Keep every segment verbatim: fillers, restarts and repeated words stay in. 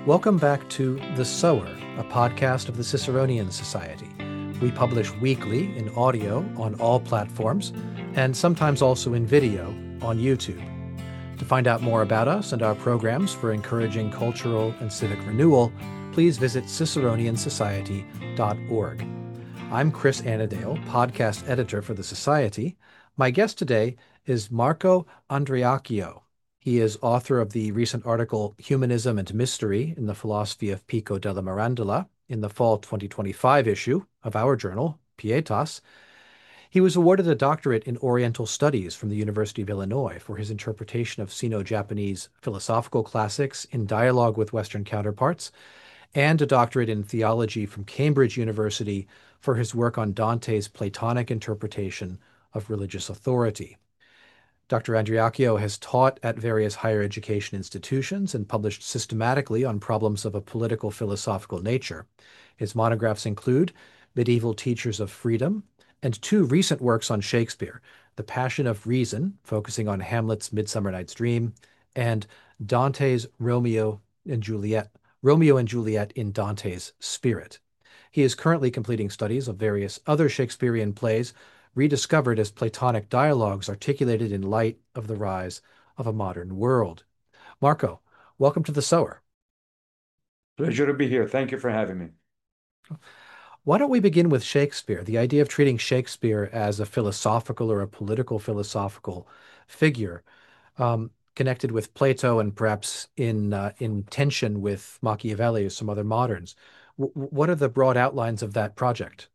Welcome back to The Sower, a podcast of the Ciceronian Society. We publish weekly in audio on all platforms, and sometimes also in video on YouTube. To find out more about us and our programs for encouraging cultural and civic renewal, please visit ciceronian society dot org. I'm Chris Annadale, podcast editor for the Society. My guest today is Marco Andreacchio. He is author of the recent article Humanism and Mystery in the Philosophy of Pico della Mirandola in the fall twenty twenty-five issue of our journal, Pietas. He was awarded a doctorate in Oriental Studies from the University of Illinois for his interpretation of Sino-Japanese philosophical classics in dialogue with Western counterparts, and a doctorate in theology from Cambridge University for his work on Dante's Platonic interpretation of religious authority. Doctor Andreacchio has taught at various higher education institutions and published systematically on problems of a political philosophical nature. His monographs include Medieval Teachers of Freedom and two recent works on Shakespeare, The Passion of Reason, focusing on Hamlet's Midsummer Night's Dream, and Dante's Romeo and Juliet, Romeo and Juliet in Dante's Spirit. He is currently completing studies of various other Shakespearean plays rediscovered as Platonic dialogues articulated in light of the rise of a modern world. Marco, welcome to The Sower. Pleasure to be here. Thank you for having me. Why don't we begin with Shakespeare, the idea of treating Shakespeare as a philosophical or a political philosophical figure, um, connected with Plato and perhaps in uh, in tension with Machiavelli or some other moderns. W what are the broad outlines of that project?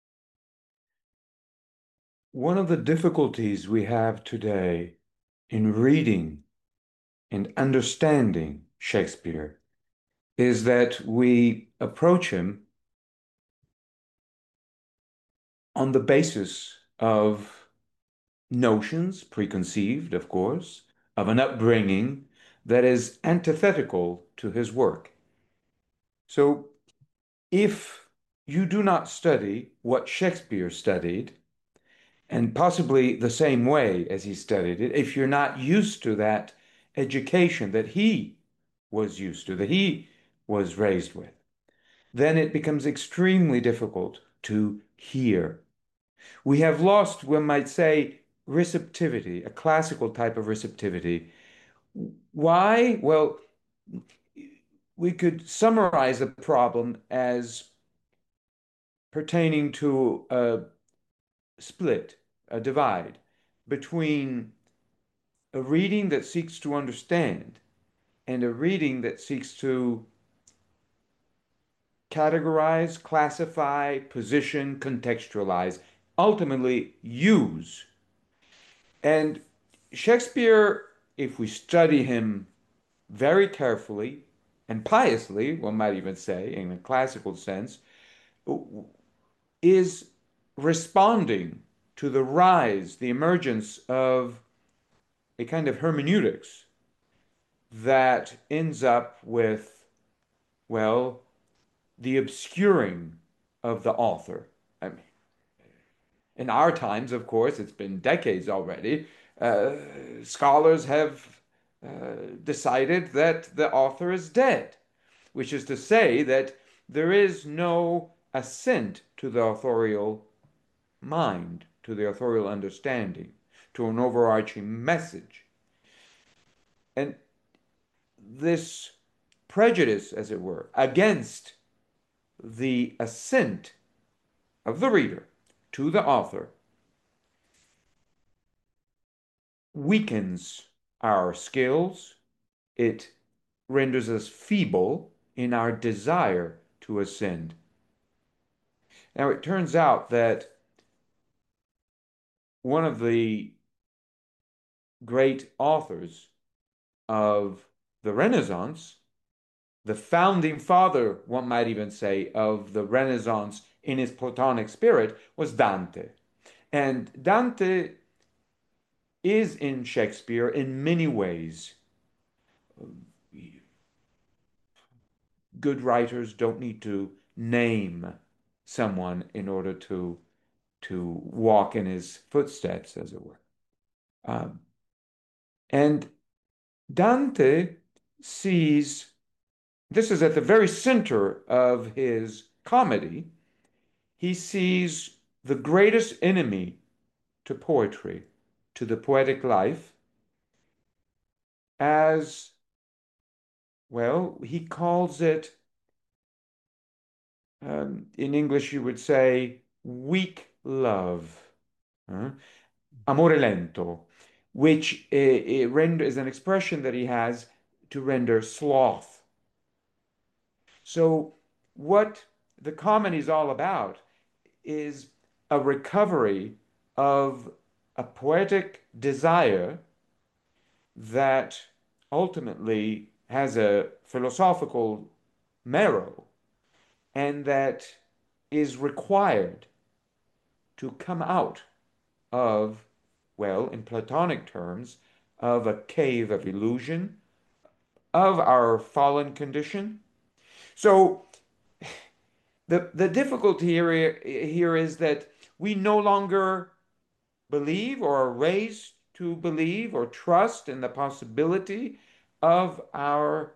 One of the difficulties we have today in reading and understanding Shakespeare is that we approach him on the basis of notions, preconceived, of course, of an upbringing that is antithetical to his work. So if you do not study what Shakespeare studied, and possibly the same way as he studied it, if you're not used to that education that he was used to, that he was raised with, then it becomes extremely difficult to hear. We have lost, one might say, receptivity, a classical type of receptivity. Why? Well, we could summarize the problem as pertaining to a split, a divide between a reading that seeks to understand and a reading that seeks to categorize, classify, position, contextualize, ultimately use. And Shakespeare, if we study him very carefully and piously, one might even say, in a classical sense, is responding to the rise, the emergence of a kind of hermeneutics that ends up with, well, the obscuring of the author. I mean, in our times, of course, it's been decades already, uh, scholars have uh, decided that the author is dead, which is to say that there is no assent to the authorial mind, to the authorial understanding, to an overarching message. And this prejudice, as it were, against the assent of the reader to the author weakens our skills. It renders us feeble in our desire to ascend. Now, it turns out that one of the great authors of the Renaissance, the founding father, one might even say, of the Renaissance in his Platonic spirit, was Dante. And Dante is in Shakespeare in many ways. Good writers don't need to name someone in order to, to walk in his footsteps, as it were. Um, and Dante sees This is at the very center of his comedy. He sees the greatest enemy to poetry, to the poetic life, as, well, he calls it, um, in English, you would say, weak love, uh, amore lento, which uh, uh, render, is an expression that he has to render sloth. So, what the comedy is all about is a recovery of a poetic desire that ultimately has a philosophical marrow and that is required to come out of, well, in Platonic terms, of a cave of illusion, of our fallen condition. So the, the difficulty here, here is that we no longer believe or are raised to believe or trust in the possibility of our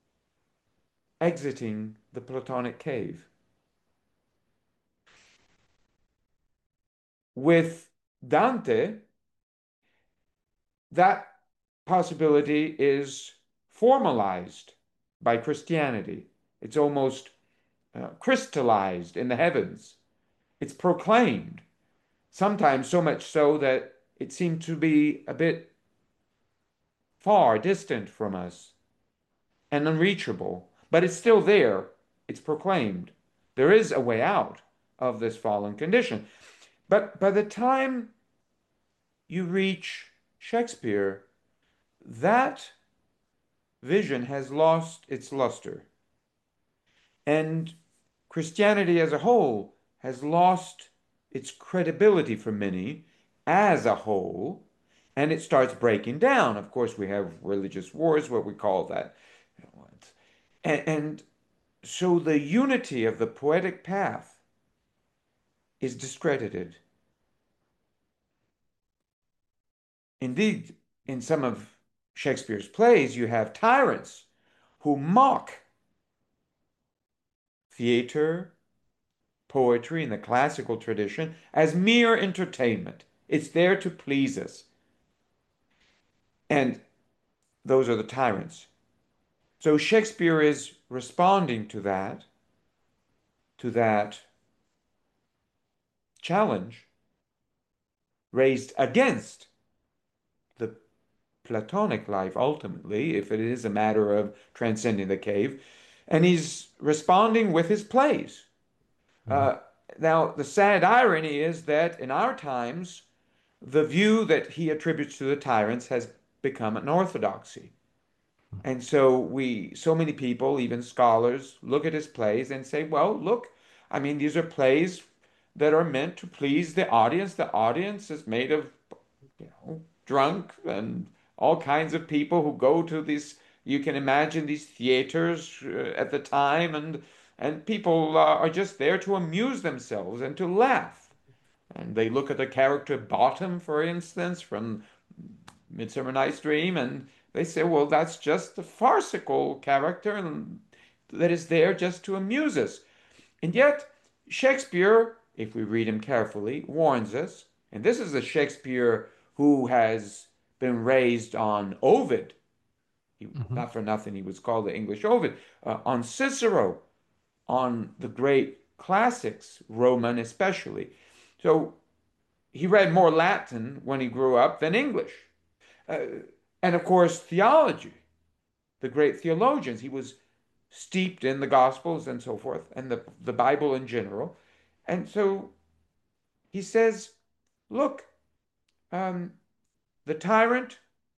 exiting the Platonic cave. With Dante, that possibility is formalized by Christianity. It's almost uh, crystallized in the heavens. It's proclaimed, sometimes so much so that it seemed to be a bit far distant from us and unreachable, but it's still there. It's proclaimed. There is a way out of this fallen condition. But by the time you reach Shakespeare, that vision has lost its luster. And Christianity as a whole has lost its credibility for many as a whole, and it starts breaking down. Of course, we have religious wars, what we call that. And, and so the unity of the poetic path is discredited. Indeed, in some of Shakespeare's plays, you have tyrants who mock theater, poetry in the classical tradition as mere entertainment. It's there to please us. And those are the tyrants. So Shakespeare is responding to that, to that challenge raised against the Platonic life, ultimately, if it is a matter of transcending the cave. And he's responding with his plays. Mhm. Uh, now, the sad irony is that in our times, the view that he attributes to the tyrants has become an orthodoxy. And so we, so many people, even scholars, look at his plays and say, well, look, I mean, these are plays that are meant to please the audience. The audience is made of, you know, drunk and all kinds of people who go to these, you can imagine these theaters uh, at the time, and and people uh, are just there to amuse themselves and to laugh. And they look at the character Bottom, for instance, from Midsummer Night's Dream, and they say, well, that's just a farcical character and that is there just to amuse us. And yet, Shakespeare, if we read him carefully, warns us, and this is a Shakespeare who has been raised on Ovid. He, Mhm. not for nothing, he was called the English Ovid, uh, on Cicero, on the great classics, Roman especially. So he read more Latin when he grew up than English. Uh, and of course, theology, the great theologians. He was steeped in the Gospels and so forth, and the, the Bible in general. And so he says, look, um, the tyrant,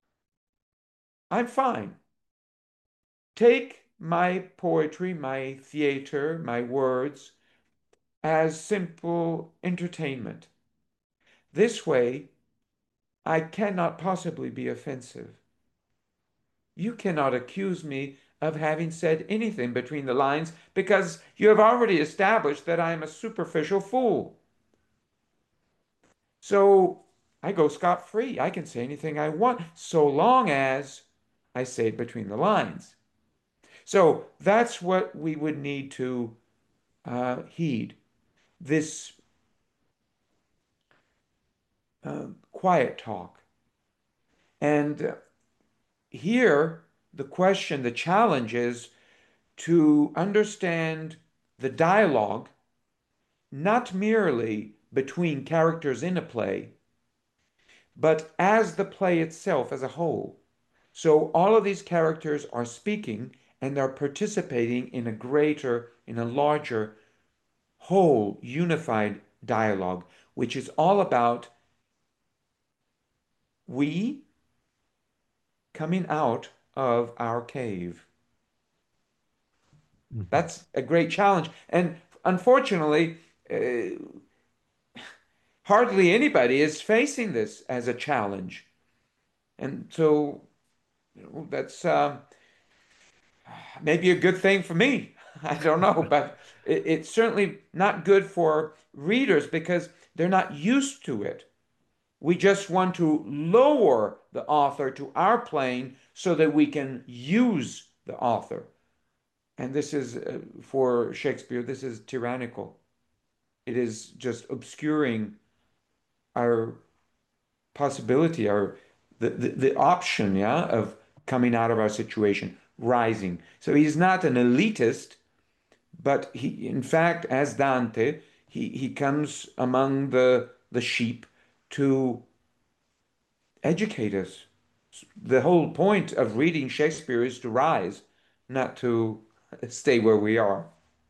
I'm fine. Take my poetry, my theater, my words as simple entertainment. This way, I cannot possibly be offensive. You cannot accuse me of having said anything between the lines because you have already established that I am a superficial fool. So I go scot-free. I can say anything I want so long as I say it between the lines. So that's what we would need to uh, heed. This uh, quiet talk. And uh, here, the question, the challenge is to understand the dialogue, not merely between characters in a play, but as the play itself as a whole. So all of these characters are speaking and they're participating in a greater, in a larger, whole, unified dialogue, which is all about we coming out of our cave. Mhm. That's a great challenge. And unfortunately, uh, hardly anybody is facing this as a challenge. And so, you know, that's um, maybe a good thing for me. I don't know, but it, it's certainly not good for readers because they're not used to it. We just want to lower the author to our plane so that we can use the author. And this is, uh, for Shakespeare, this is tyrannical. It is just obscuring our possibility, our the, the, the option, yeah, of coming out of our situation, rising. So he's not an elitist, but he, in fact, as Dante, he, he comes among the the sheep to educate us. The whole point of reading Shakespeare is to rise, not to stay where we are.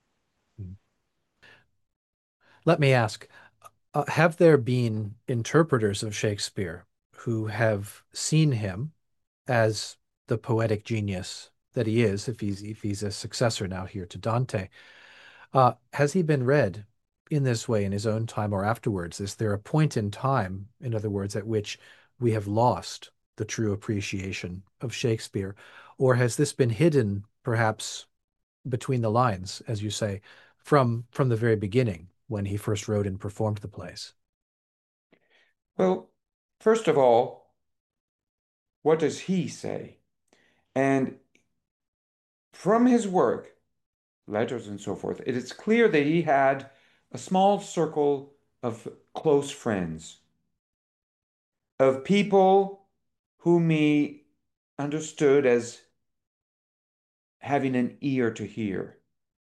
Let me ask, uh, have there been interpreters of Shakespeare who have seen him as the poetic genius that he is, if he's if he's a successor now here to Dante? Uh, has he been read in this way in his own time or afterwards? Is there a point in time, in other words, at which we have lost the true appreciation of Shakespeare? Or has this been hidden, perhaps between the lines, as you say, from from the very beginning when he first wrote and performed the plays? Well, first of all, what does he say? And from his work, letters and so forth, it is clear that he had a small circle of close friends, of people whom he understood as having an ear to hear.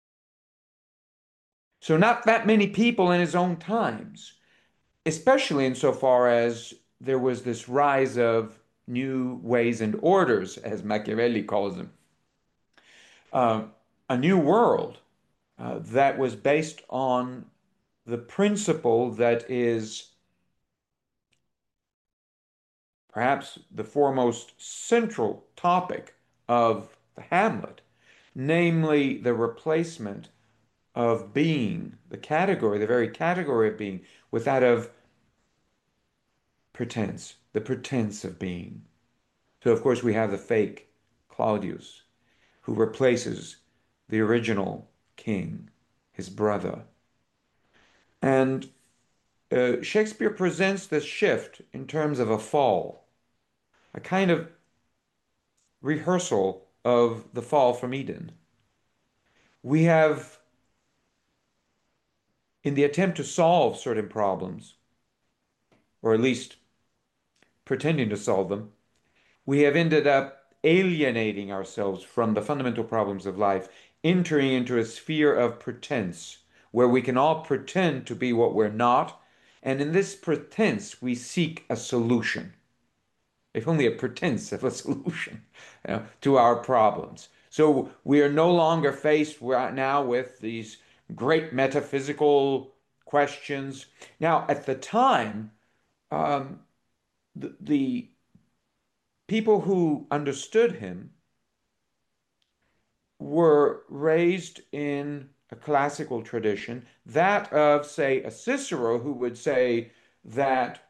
So, not that many people in his own times, especially insofar as there was this rise of new ways and orders, as Machiavelli calls them, uh, a new world uh, that was based on the principle that is perhaps the foremost central topic of the Hamlet, namely the replacement of being, the category, the very category of being, with that of pretense, the pretense of being. So, of course, we have the fake Claudius, who replaces the original king, his brother. And uh, Shakespeare presents this shift in terms of a fall, a kind of rehearsal of the fall from Eden. We have, in the attempt to solve certain problems, or at least pretending to solve them, we have ended up alienating ourselves from the fundamental problems of life, entering into a sphere of pretense where we can all pretend to be what we're not. And in this pretense, we seek a solution, if only a pretense of a solution, you know, to our problems. So we are no longer faced right now with these great metaphysical questions. Now, at the time, um, the, the people who understood him were raised in a classical tradition, that of, say, a Cicero, who would say that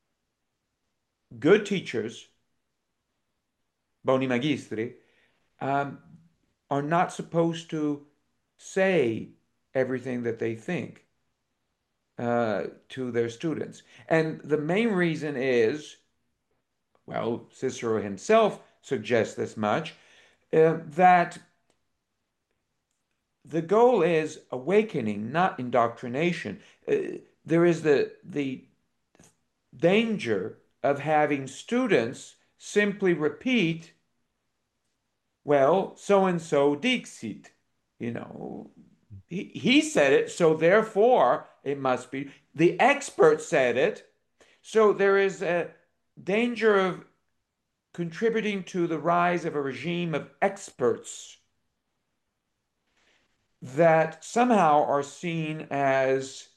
good teachers, boni magistri, um, are not supposed to say everything that they think uh, to their students. And the main reason is, well, Cicero himself suggests this much, uh, that the goal is awakening, not indoctrination. Uh, there is the the danger of having students simply repeat, well, so and so dixit, you know, he, he said it, so therefore it must be. The expert said it, so there is a danger of contributing to the rise of a regime of experts that somehow are seen as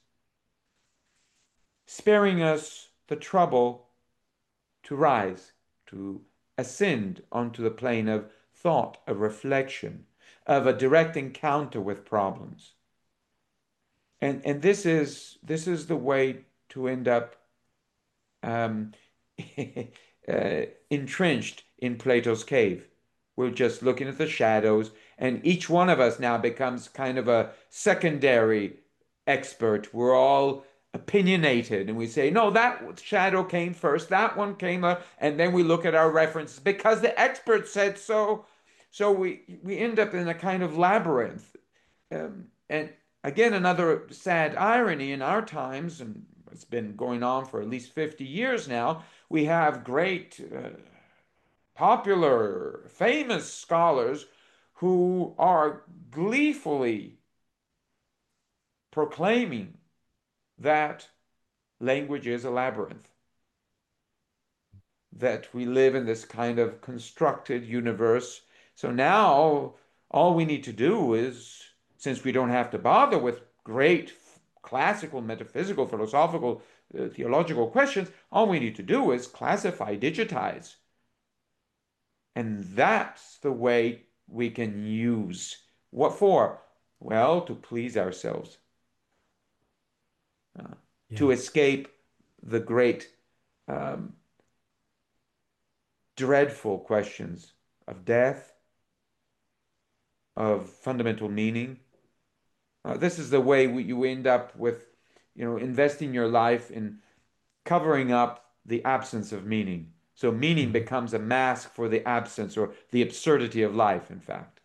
sparing us the trouble to rise, to ascend onto the plane of thought, of reflection, of a direct encounter with problems. And and this is this is the way to end up um, uh, entrenched in Plato's cave. We're just looking at the shadows, and each one of us now becomes kind of a secondary expert. We're all opinionated, and we say, no, that shadow came first, that one came up, and then we look at our references because the expert said so. So we we end up in a kind of labyrinth. Um, and again, another sad irony in our times, and it's been going on for at least fifty years now, we have great, uh, popular, famous scholars who are gleefully proclaiming that language is a labyrinth, that we live in this kind of constructed universe. So now all we need to do is, since we don't have to bother with great classical, metaphysical, philosophical, uh, theological questions, all we need to do is classify, digitize. And that's the way we can use. What for? Well, to please ourselves, uh, to Yeah. escape the great um, dreadful questions of death, of fundamental meaning. Uh, this is the way we, you end up with, you know, investing your life in covering up the absence of meaning. So meaning Mhm. becomes a mask for the absence or the absurdity of life, in fact.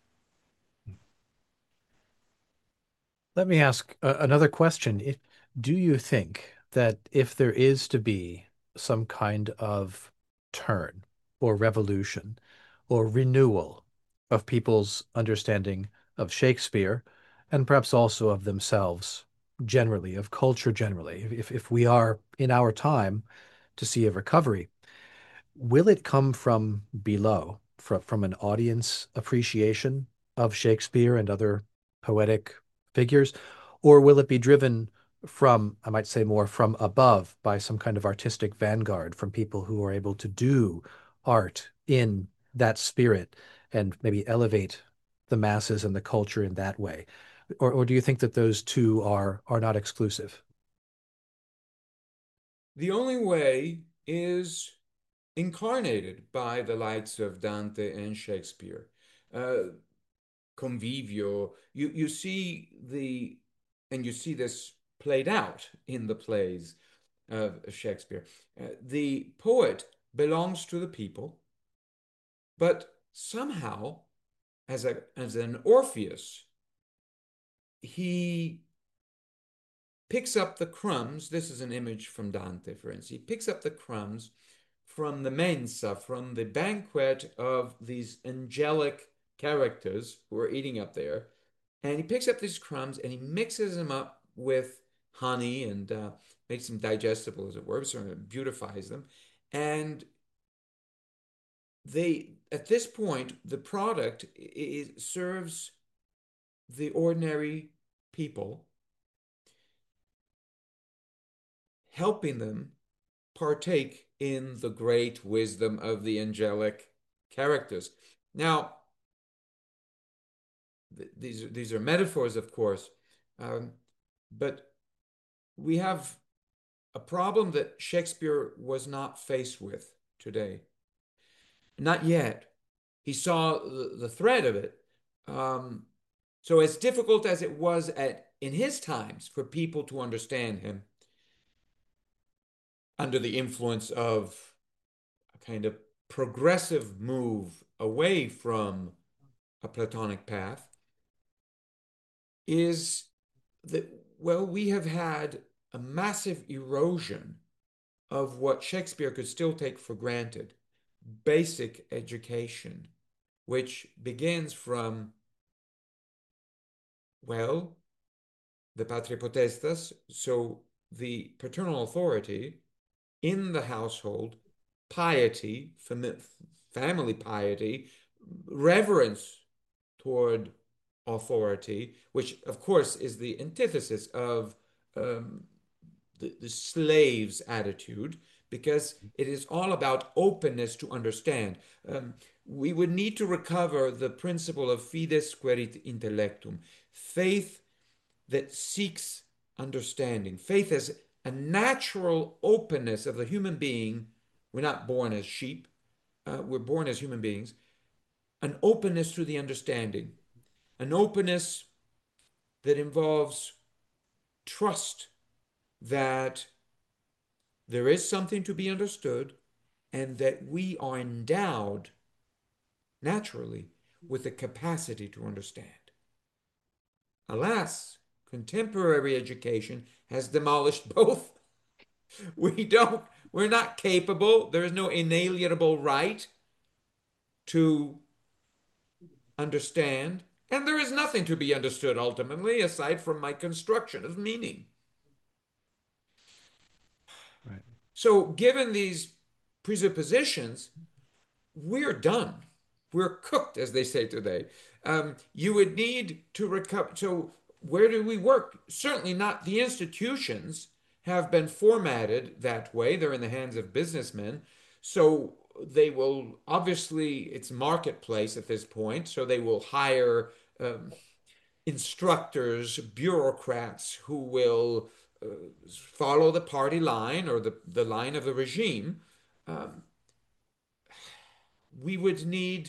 Let me ask uh, another question. If, do you think that if there is to be some kind of turn or revolution or renewal of people's understanding of Shakespeare and perhaps also of themselves generally, of culture generally, if, if we are in our time to see a recovery, will it come from below, from, from an audience appreciation of Shakespeare and other poetic figures, or will it be driven from, I might say more from above by some kind of artistic vanguard from people who are able to do art in that spirit and maybe elevate the masses and the culture in that way? Or, or do you think that those two are are not exclusive? The only way is incarnated by the likes of Dante and Shakespeare. Uh, Convivio, you, you see the, and you see this played out in the plays of Shakespeare. Uh, the poet belongs to the people, but somehow, as a as an Orpheus, he picks up the crumbs. This is an image from Dante, for instance. He picks up the crumbs from the mensa, from the banquet of these angelic characters who are eating up there. And he picks up these crumbs and he mixes them up with honey and uh, makes them digestible, as it were, sort of beautifies them. And they, at this point, the product is, serves the ordinary people, helping them partake in the great wisdom of the angelic characters. Now, th these are, these are metaphors, of course, um, but we have a problem that Shakespeare was not faced with today. Not yet. He saw the, the threat of it. Um, so as difficult as it was at in his times for people to understand him under the influence of a kind of progressive move away from a Platonic path, is that, well, we have had a massive erosion of what Shakespeare could still take for granted, basic education, which begins from, well, the patria potestas, so the paternal authority in the household, piety, fam family piety, reverence toward authority, which of course is the antithesis of um, the, the slave's attitude, because it is all about openness to understand. Um, we would need to recover the principle of fides querit intellectum, faith that seeks understanding, faith as a natural openness of the human being. We're not born as sheep, uh, we're born as human beings, an openness to the understanding, an openness that involves trust that there is something to be understood and that we are endowed naturally with the capacity to understand. Alas, contemporary education has demolished both. We don't, we're not capable, there is no inalienable right to understand, and there is nothing to be understood ultimately aside from my construction of meaning. Right. So, given these presuppositions, we're done. We're cooked, as they say today. Um, you would need to recover. So, where do we work? Certainly not the institutions have been formatted that way. They're in the hands of businessmen. So, they will obviously, it's marketplace at this point. So, they will hire um, instructors, bureaucrats who will uh, follow the party line or the, the line of the regime. Um, we would need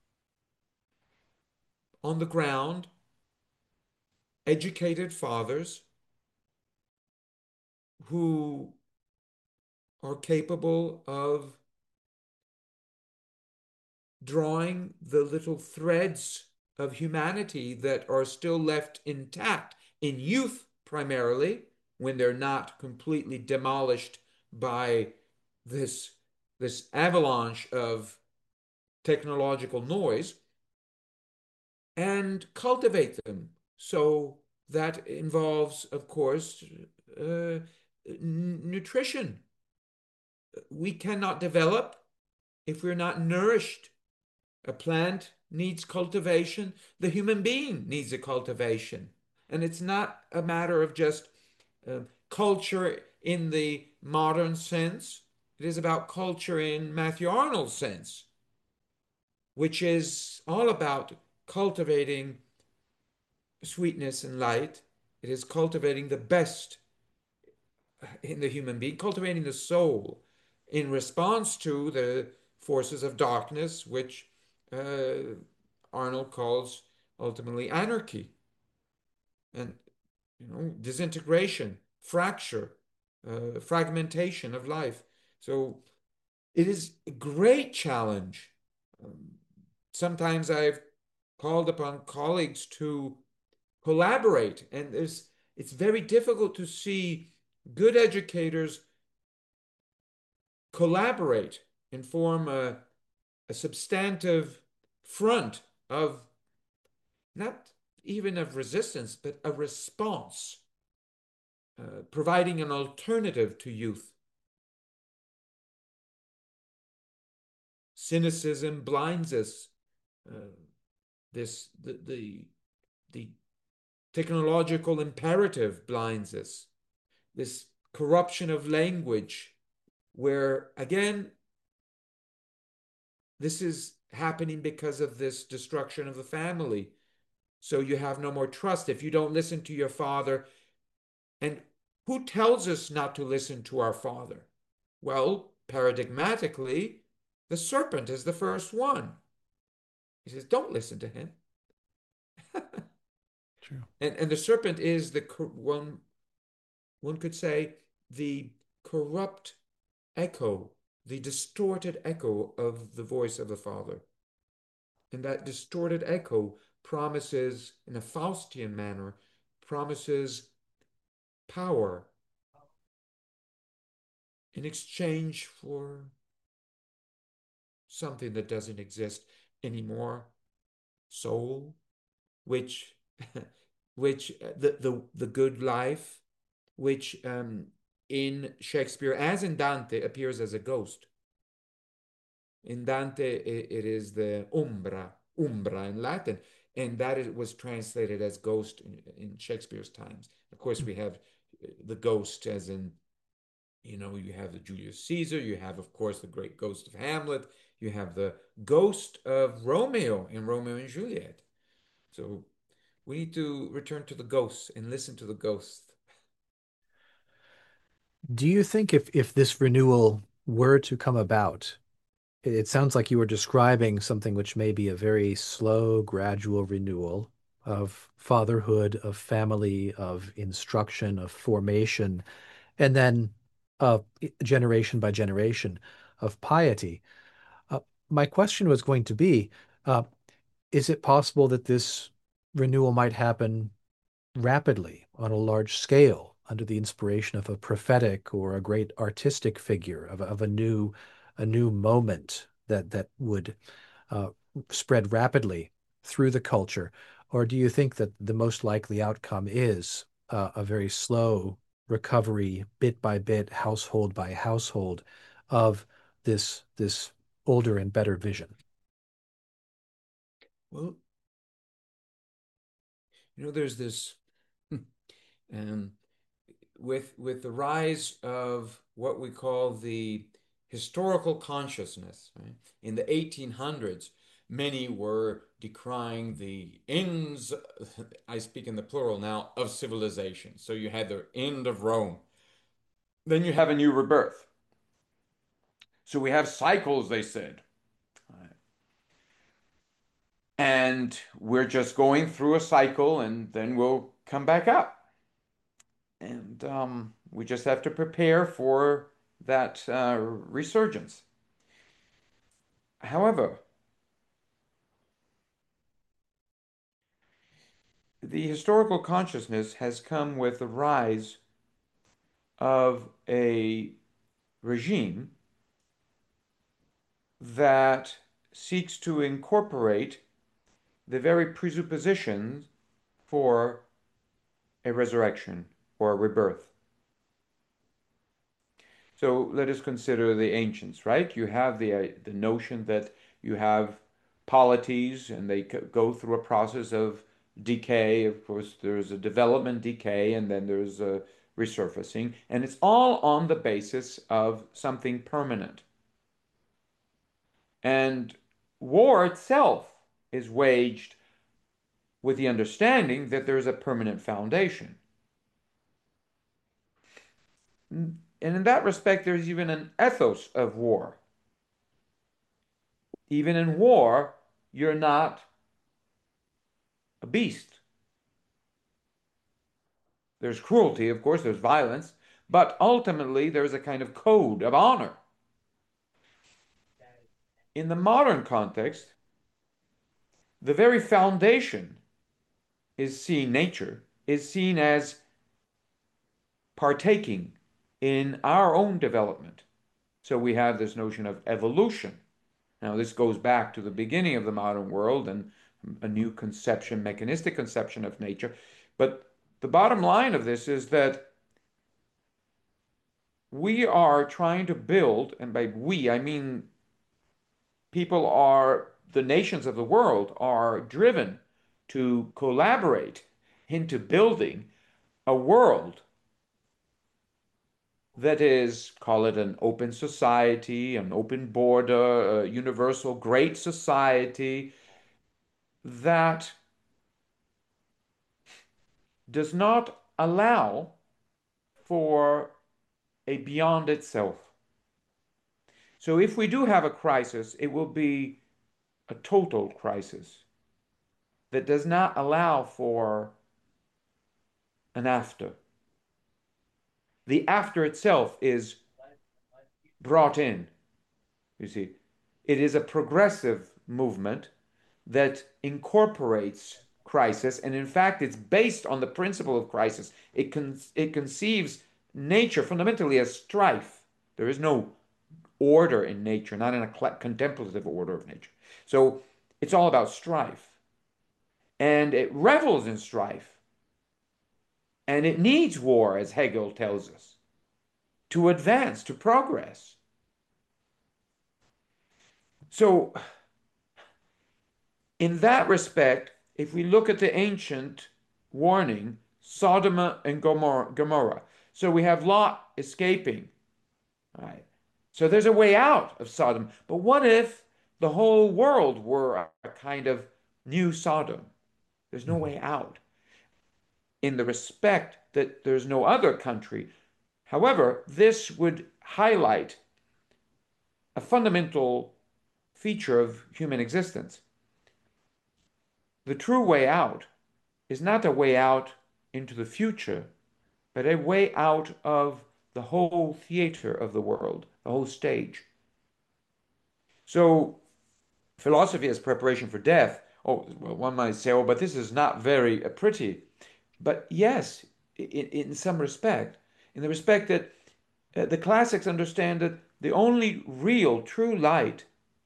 on the ground educated fathers who are capable of drawing the little threads of humanity that are still left intact in youth, primarily, when they're not completely demolished by this, this avalanche of technological noise, and cultivate them. So that involves, of course, uh, nutrition. We cannot develop if we're not nourished. A plant needs cultivation. The human being needs a cultivation. And it's not a matter of just uh, culture in the modern sense. It is about culture in Matthew Arnold's sense, which is all about cultivating sweetness and light. It is cultivating the best in the human being, cultivating the soul in response to the forces of darkness, which uh, Arnold calls ultimately anarchy and, you know, disintegration, fracture, uh, fragmentation of life. So it is a great challenge. Um, sometimes I've called upon colleagues to collaborate, and there's it's very difficult to see good educators collaborate and form a, a substantive front of not even of resistance, but a response, uh, providing an alternative to youth. Cynicism blinds us. Uh, this the, the the technological imperative blinds us. This corruption of language, where again, this is happening because of this destruction of the family. So you have no more trust if you don't listen to your father. And who tells us not to listen to our father? Well, paradigmatically, the serpent is the first one. He says, don't listen to him. True. And, and the serpent is the one, one could say, the corrupt echo, the distorted echo of the voice of the Father. And that distorted echo promises, in a Faustian manner, promises power in exchange for something that doesn't exist anymore, soul, which which uh, the the the good life, which um, in Shakespeare, as in Dante, appears as a ghost. In Dante, it, it is the umbra, umbra in Latin, and that is, was translated as ghost in, in Shakespeare's times. Of course, we have uh, the ghost as in, you know, you have the Julius Caesar, you have, of course, the great ghost of Hamlet, you have the ghost of Romeo in Romeo and Juliet. So we need to return to the ghosts and listen to the ghosts. Do you think if if this renewal were to come about, it it sounds like you were describing something which may be a very slow, gradual renewal of fatherhood, of family, of instruction, of formation, and then uh, generation by generation of piety. Uh, my question was going to be, uh, is it possible that this renewal might happen rapidly on a large scale under the inspiration of a prophetic or a great artistic figure of, of a new a new moment that that would uh, spread rapidly through the culture? Or do you think that the most likely outcome is uh, a very slow recovery, bit by bit, household by household, of this this older and better vision? Well, you know, there's this, um, with with the rise of what we call the historical consciousness, right? In the eighteen hundreds, many were decrying the ends, I speak in the plural now, of civilization. So you had the end of Rome. Then you have a new rebirth. So we have cycles, they said. And we're just going through a cycle and then we'll come back up. And um, we just have to prepare for that uh, resurgence. However, the historical consciousness has come with the rise of a regime that seeks to incorporate the very presuppositions for a resurrection or a rebirth. So let us consider the ancients, right? You have the uh, the notion that you have polities and they go through a process of decay. Of course, there's a development decay and then there's a resurfacing, and it's all on the basis of something permanent. And war itself is waged with the understanding that there's a permanent foundation. And in that respect, there's even an ethos of war. Even in war, you're not a beast. There's cruelty, of course, there's violence, but ultimately there's a kind of code of honor. In the modern context, the very foundation is seen, nature is seen as partaking in our own development. So we have this notion of evolution. Now, this goes back to the beginning of the modern world and a new conception, mechanistic conception of nature. But the bottom line of this is that we are trying to build, and by we, I mean people are, the nations of the world are driven to collaborate into building a world that is, call it an open society, an open border, a universal great society that does not allow for a beyond itself. So if we do have a crisis, it will be a total crisis that does not allow for an after. The after itself is brought in, you see. It is a progressive movement that incorporates crisis, and in fact, it's based on the principle of crisis. It con it conceives nature fundamentally as strife. There is no order in nature, not in a contemplative order of nature. So it's all about strife, and it revels in strife, and it needs war, as Hegel tells us, to advance, to progress. So, in that respect, if we look at the ancient warning, Sodom and Gomorrah, Gomorrah. So we have Lot escaping, right? So there's a way out of Sodom. But what if the whole world were a kind of new Sodom? There's no way out in the respect that there's no other country. However, this would highlight a fundamental feature of human existence. The true way out is not a way out into the future, but a way out of the whole theater of the world, the whole stage. So, philosophy as preparation for death. Oh, well, one might say, oh, but this is not very uh, pretty. But yes, in, in some respect, in the respect that uh, the classics understand that the only real, true light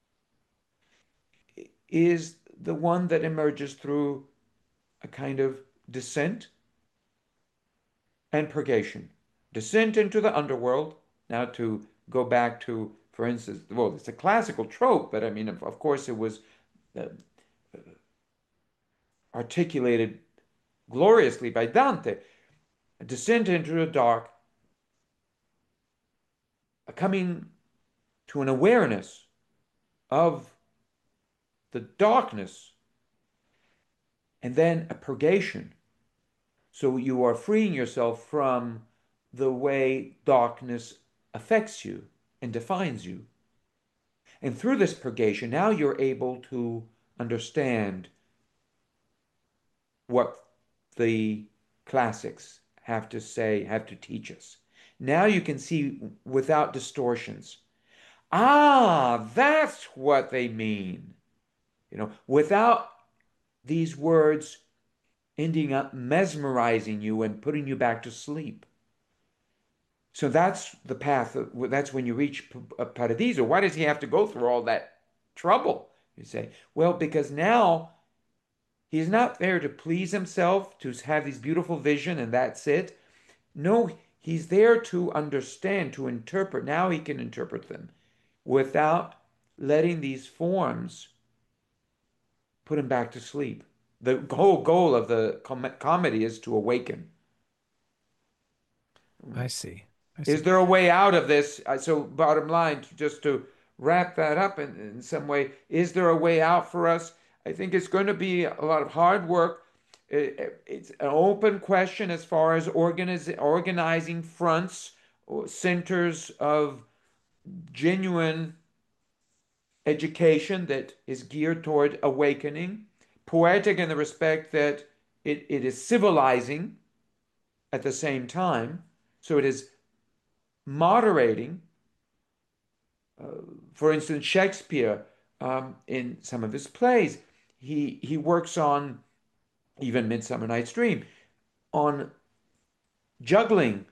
is the one that emerges through a kind of descent and purgation. Descent into the underworld. Now, to go back to, for instance, well, it's a classical trope, but I mean, of, of course, it was uh, articulated gloriously by Dante. A descent into the dark, a coming to an awareness of the darkness, and then a purgation. So you are freeing yourself from the way darkness affects you and defines you. And through this purgation, now you're able to understand what the classics have to say, have to teach us. Now you can see without distortions. Ah, that's what they mean. You know, without these words ending up mesmerizing you and putting you back to sleep. So that's the path. That's when you reach Paradiso. Why does he have to go through all that trouble? You say, well, because now he's not there to please himself, to have these beautiful vision, and that's it. No, he's there to understand, to interpret. Now he can interpret them without letting these forms put him back to sleep. The whole goal of the com comedy is to awaken. I see. I see. Is there a way out of this? So, bottom line, just to wrap that up in, in some way, is there a way out for us? I think it's going to be a lot of hard work. It, it's an open question as far as organiz organizing fronts or centers of genuine education that is geared toward awakening. Poetic in the respect that it, it is civilizing at the same time. So it is moderating. Uh, for instance, Shakespeare, um, in some of his plays, he, he works on, even Midsummer Night's Dream, on juggling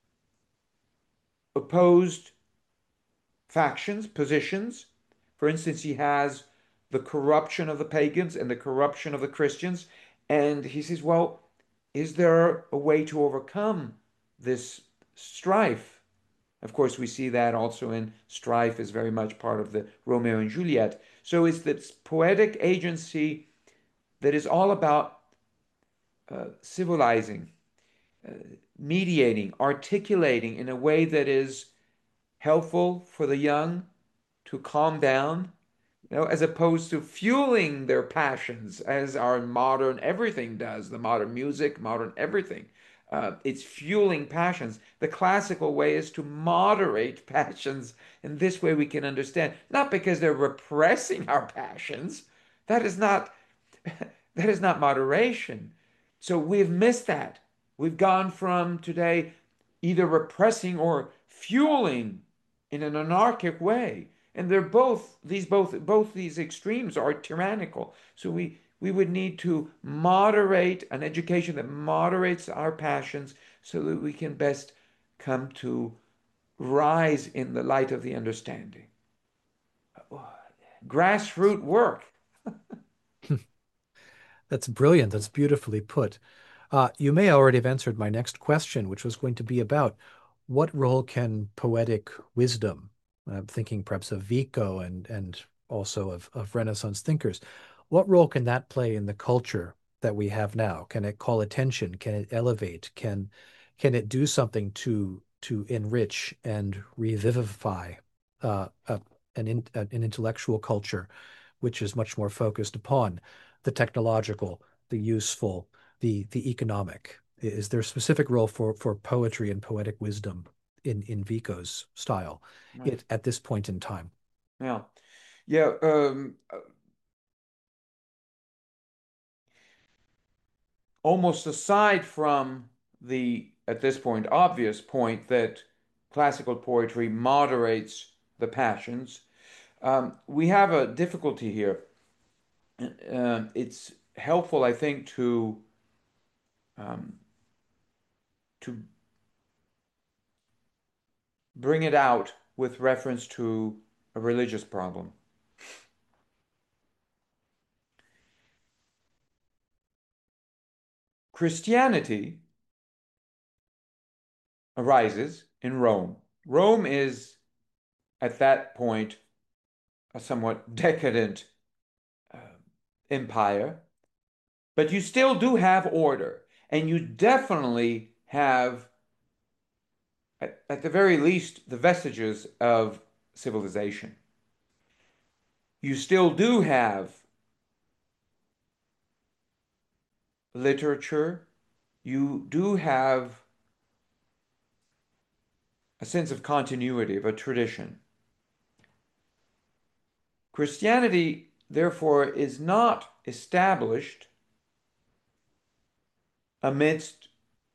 opposed factions, positions. For instance, he has the corruption of the pagans and the corruption of the Christians. And he says, well, is there a way to overcome this strife? Of course, we see that also in strife is very much part of the Romeo and Juliet. So it's this poetic agency that is all about uh, civilizing, uh, mediating, articulating in a way that is helpful for the young to calm down, you know, as opposed to fueling their passions as our modern everything does, the modern music, modern everything. Uh, it's fueling passions. The classical way is to moderate passions. In this way we can understand, not because they're repressing our passions. That is not, that is not moderation. So we've missed that. We've gone from today either repressing or fueling in an anarchic way. And they're both, these both, both these extremes are tyrannical. So we, we would need to moderate an education that moderates our passions so that we can best come to rise in the light of the understanding. Grassroots work. That's brilliant. That's beautifully put. Uh, you may already have answered my next question, which was going to be about what role can poetic wisdom, I'm thinking perhaps of Vico and and also of, of Renaissance thinkers, what role can that play in the culture that we have now? Can it call attention? Can it elevate? Can can it do something to to enrich and revivify uh, a, an in, an intellectual culture, which is much more focused upon the technological, the useful, the the economic? Is there a specific role for for poetry and poetic wisdom in in Vico's style Right. it, at this point in time? Yeah. Yeah. Um, almost aside from the, at this point, obvious point that classical poetry moderates the passions, um, we have a difficulty here. Uh, it's helpful, I think, to um, to bring it out with reference to a religious problem. Christianity arises in Rome. Rome is, at that point, a somewhat decadent uh, empire, but you still do have order, and you definitely have, at, at the very least, the vestiges of civilization. You still do have literature, you do have a sense of continuity, of a tradition. Christianity, therefore, is not established amidst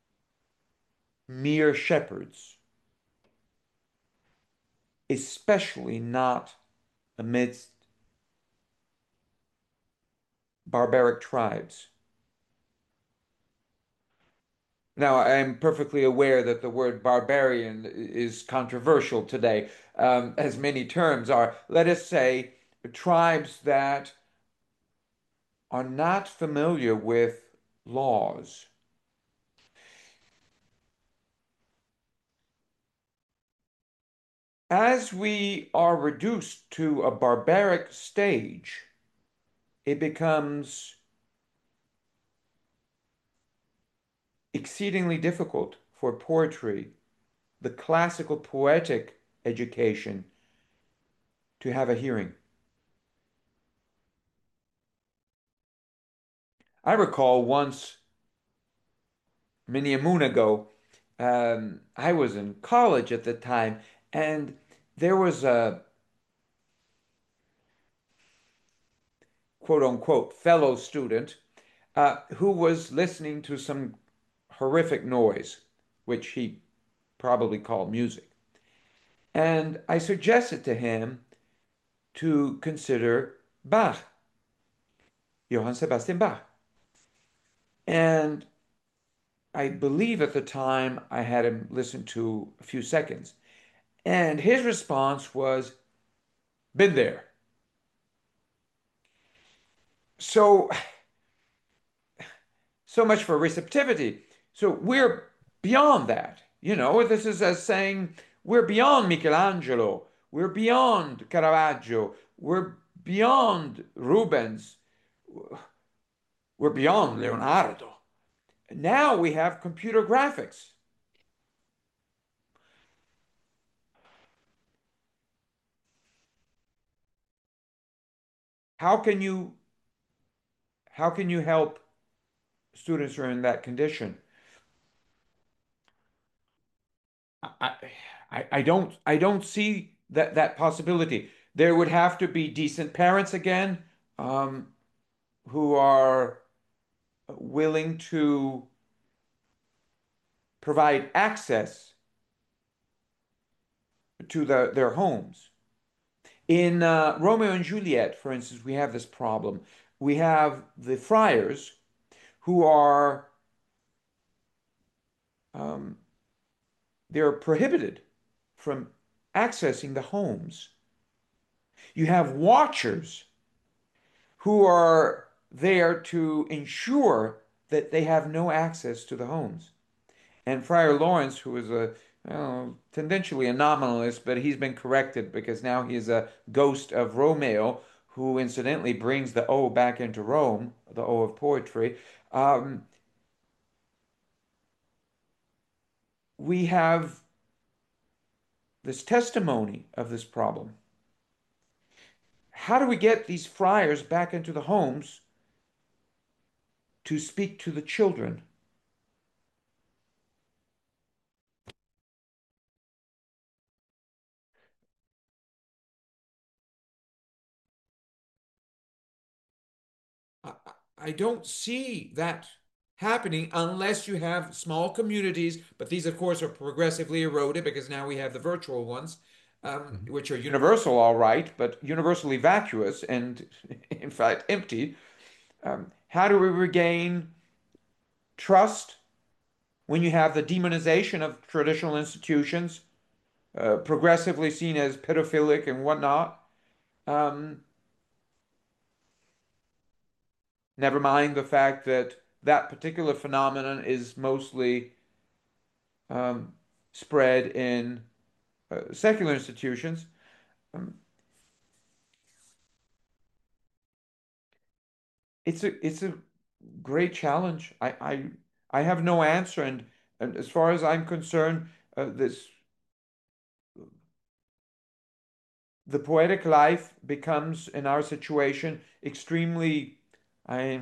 mere shepherds, especially not amidst barbaric tribes. Now, I'm perfectly aware that the word barbarian is controversial today, um, as many terms are. Let us say tribes that are not familiar with laws. As we are reduced to a barbaric stage, it becomes exceedingly difficult for poetry, the classical poetic education, to have a hearing. I recall once, many a moon ago, um, I was in college at the time, and there was a quote unquote fellow student uh, who was listening to some horrific noise, which he probably called music. And I suggested to him to consider Bach, Johann Sebastian Bach. And I believe at the time I had him listen to a few seconds. And his response was, been there. So, so much for receptivity. So we're beyond that. You know, this is as saying we're beyond Michelangelo, we're beyond Caravaggio, we're beyond Rubens, we're beyond Leonardo. Now we have computer graphics. How can you how can you help students who are in that condition? I, I, I don't I don't see that that possibility. There would have to be decent parents again, um, who are willing to provide access to the, their homes. In uh, Romeo and Juliet, for instance, we have this problem. we have the friars who are um, they're prohibited from accessing the homes. You have watchers who are there to ensure that they have no access to the homes. And Friar Lawrence, who is a well, tendentially a nominalist, but he's been corrected because now he is a ghost of Romeo, who incidentally brings the O back into Rome, the O of poetry. Um, we have this testimony of this problem. How do we get these friars back into the homes to speak to the children? I, I don't see that happening unless you have small communities, but these, of course, are progressively eroded because now we have the virtual ones, um, Mhm. which are universal. Universal, all right, but universally vacuous and, in fact, empty. Um, how do we regain trust when you have the demonization of traditional institutions, uh, progressively seen as pedophilic and whatnot? Um, Never mind the fact that that particular phenomenon is mostly um, spread in uh, secular institutions. Um, it's a it's a great challenge. I I, I have no answer, and, and as far as I'm concerned, uh, this the poetic life becomes in our situation extremely I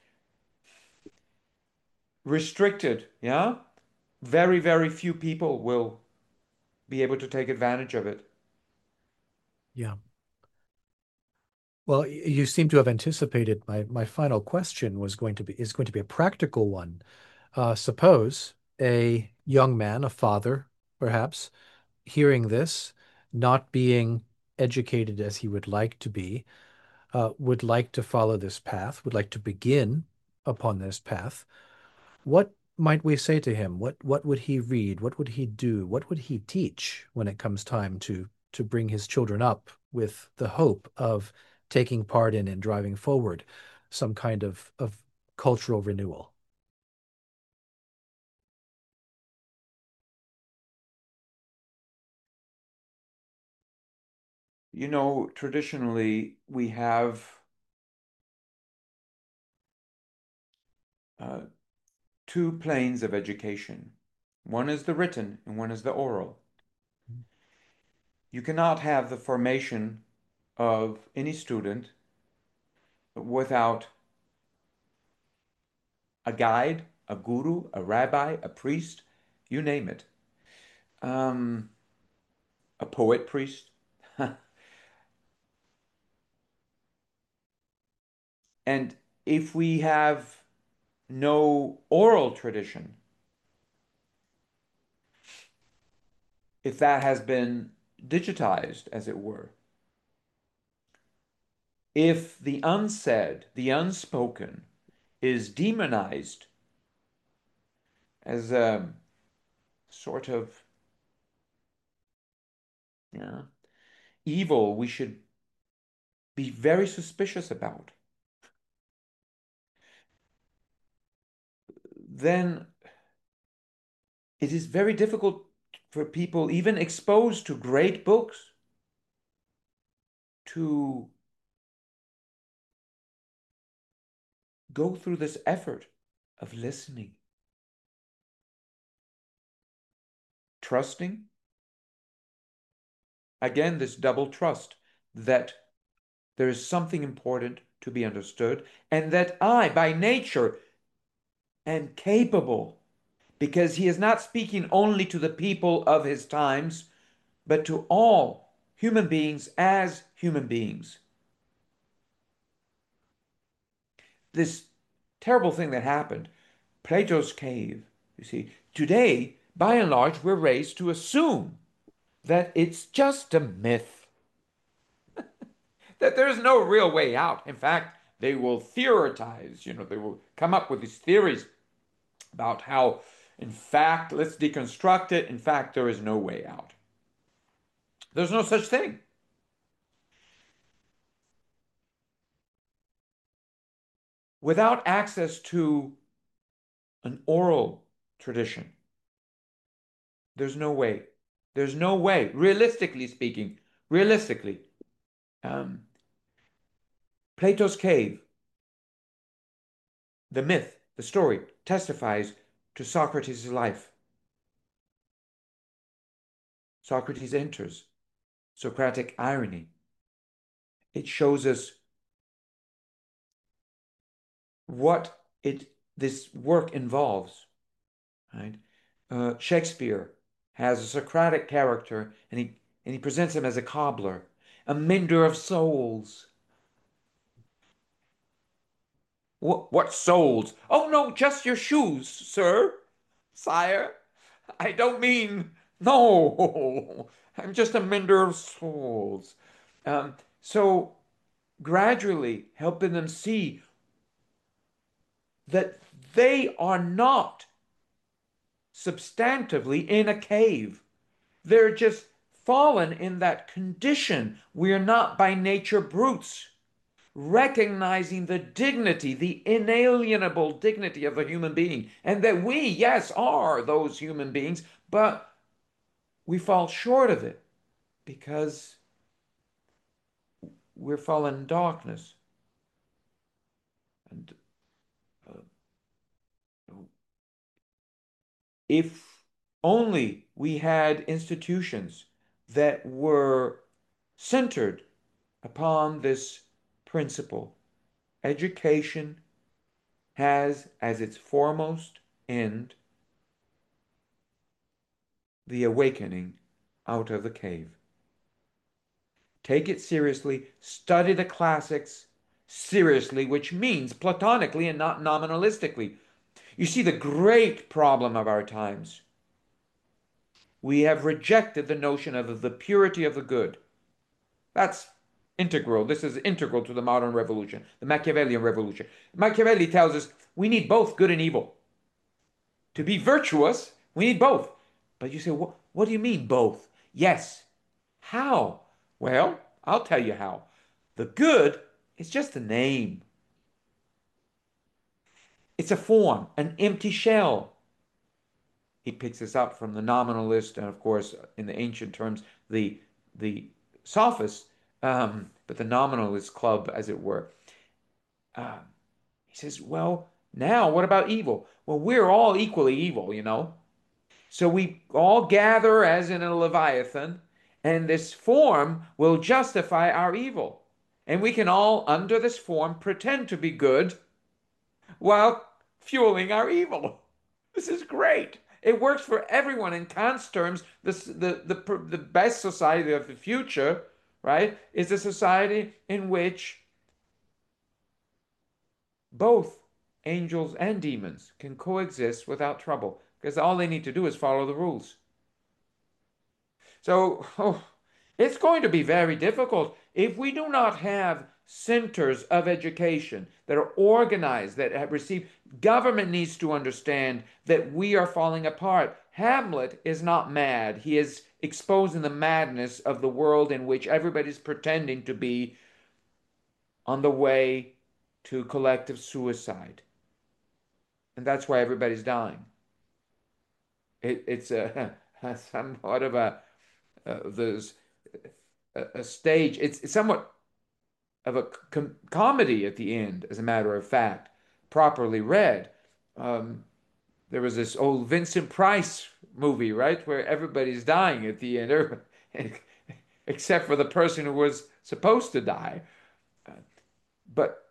restricted. Yeah, very very few people will be able to take advantage of it. Yeah. Well, y- you seem to have anticipated my my final question was going to be is going to be a practical one. Uh, suppose a young man, a father, perhaps, hearing this, not being educated as he would like to be, uh, would like to follow this path, would like to begin upon this path. What might we say to him? What what would he read? What would he do? What would he teach when it comes time to to bring his children up with the hope of taking part in and driving forward some kind of of cultural renewal? You know, traditionally we have uh, two planes of education. One is the written and one is the oral. You cannot have the formation of any student without a guide, a guru, a rabbi, a priest, you name it. Um, a poet priest. And if we have no oral tradition, if that has been digitized, as it were, if the unsaid, the unspoken is demonized as a sort of yeah, evil we should be very suspicious about, then it is very difficult for people, even exposed to great books, to go through this effort of listening, trusting. Again, this double trust that there is something important to be understood, and that I, by nature, am capable, because he is not speaking only to the people of his times, but to all human beings as human beings. This terrible thing that happened, Plato's cave, you see, today, by and large, we're raised to assume that it's just a myth, that there's no real way out. In fact, They will theorize, you know, they will come up with these theories about how, in fact, let's deconstruct it. In fact, there is no way out. There's no such thing. Without access to an oral tradition, there's no way. There's no way, realistically speaking, realistically. Um, Plato's cave, the myth, the story, testifies to Socrates' life. Socrates enters. Socratic irony. It shows us what it this work involves, right? Uh, Shakespeare has a Socratic character, and he and he presents him as a cobbler, a mender of souls. What what souls? Oh no, just your shoes, sir, sire. I don't mean no. I'm just a mender of souls. Um, so gradually helping them see that they are not substantively in a cave. They're just fallen in that condition. We are not by nature brutes. Recognizing the dignity, the inalienable dignity of a human being, and that we, yes, are those human beings, but we fall short of it because we're fallen in darkness. And uh, if only we had institutions that were centered upon this principle. Education has as its foremost end the awakening out of the cave. Take it seriously, study the classics seriously, which means platonically and not nominalistically. You see, the great problem of our times, we have rejected the notion of the purity of the good. That's integral. This is integral to the modern revolution, the Machiavellian revolution. Machiavelli tells us we need both good and evil. To be virtuous, we need both. But you say, what, what do you mean both? Yes. How? Well, I'll tell you how. The good is just a name. It's a form, an empty shell. He picks this up from the nominalist, and of course, in the ancient terms, the the sophists, um, but the nominalist club, as it were. Uh, he says, well, now what about evil? Well, we're all equally evil, you know. So we all gather as in a Leviathan, and this form will justify our evil. And we can all, under this form, pretend to be good while fueling our evil. This is great. It works for everyone. In Kant's terms, this, the, the, the best society of the future, right, is a society in which both angels and demons can coexist without trouble, because all they need to do is follow the rules. So, oh, it's going to be very difficult if we do not have centers of education that are organized, that have received. Government needs to understand that we are falling apart. Hamlet is not mad. He is exposing the madness of the world in which everybody's pretending to be on the way to collective suicide. And that's why everybody's dying. It, it's a, a somewhat of a uh, there's a, a stage. It's, it's somewhat of a com comedy at the end, as a matter of fact, properly read. Um, there was this old Vincent Price movie, right, where everybody's dying at the end, except for the person who was supposed to die. Uh, but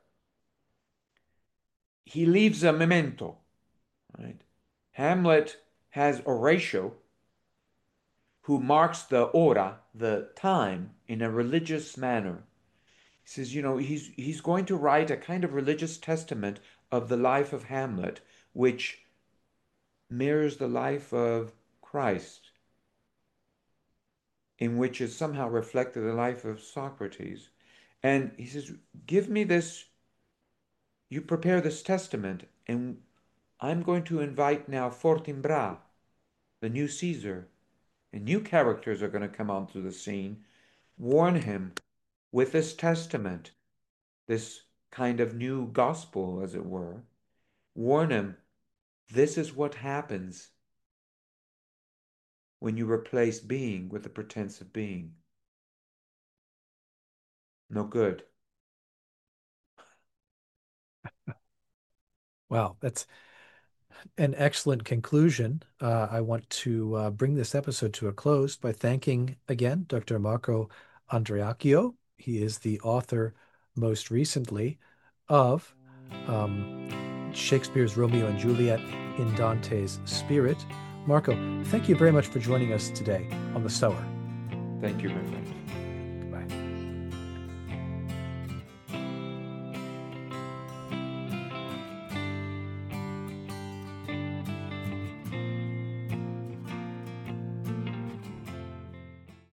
he leaves a memento, right? Hamlet has Horatio, who marks the ora, the time, in a religious manner. He says, you know, he's he's going to write a kind of religious testament of the life of Hamlet, which mirrors the life of Christ, in which is somehow reflected the life of Socrates. And he says, give me this you prepare this testament, and I'm going to invite now Fortinbras, the new Caesar, and new characters are going to come onto the scene, warn him with this testament, this kind of new gospel, as it were, warn him, this is what happens when you replace being with the pretense of being. No good. Wow, that's an excellent conclusion. Uh, I want to uh, bring this episode to a close by thanking again Doctor Marco Andreacchio. He is the author, most recently, of um, Shakespeare's Romeo and Juliet in Dante's Spirit. Marco, thank you very much for joining us today on The Sower. Thank you, my friend.